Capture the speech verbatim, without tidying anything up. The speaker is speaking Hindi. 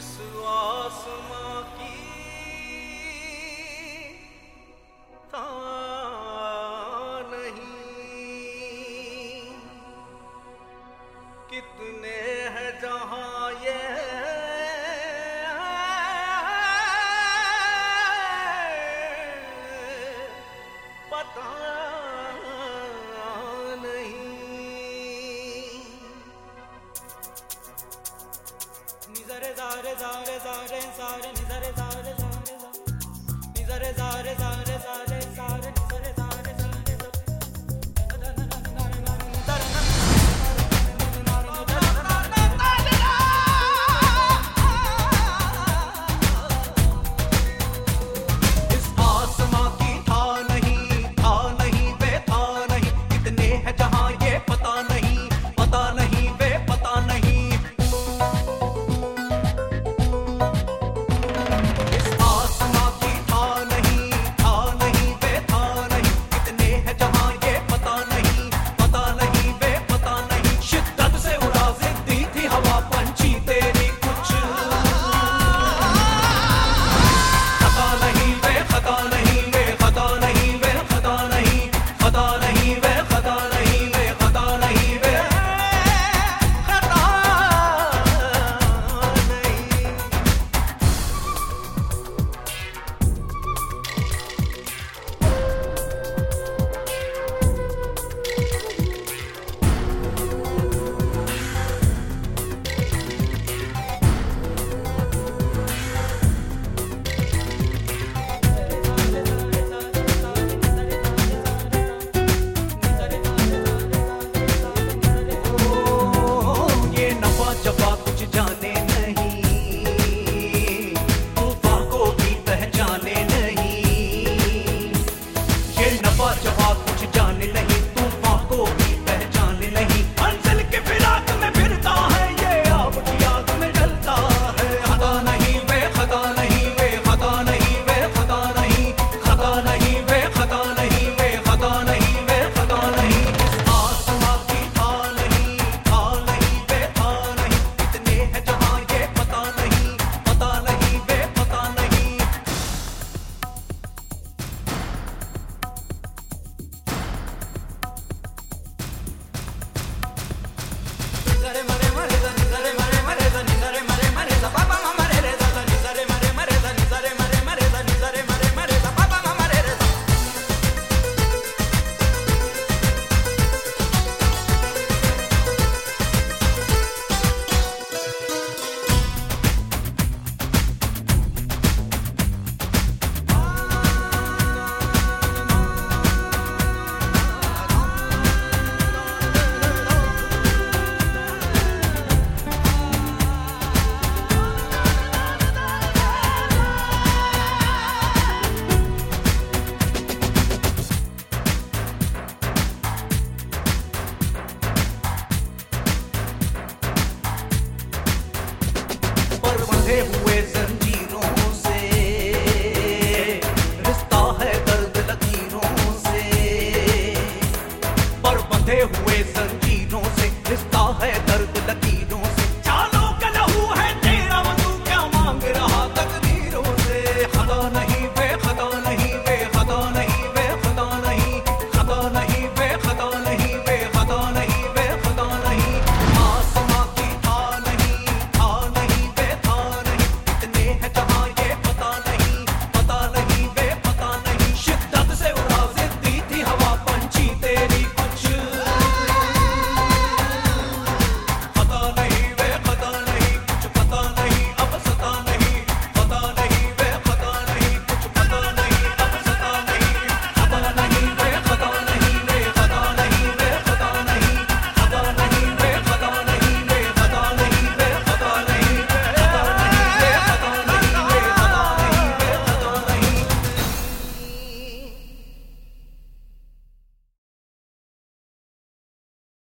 इस आसमां की था नहीं, कितने हैं जहां ये पता नहीं। निजरे जारे जारे जारे सारे निजरे जारे जारे निजरे जारे जारे सारे सारे निजरे जारे जारे इस आसमां की था नहीं, था नहीं वे था नहीं, कितने हैं जहां ये पता नहीं, पता नहीं वे पता नहीं। हुए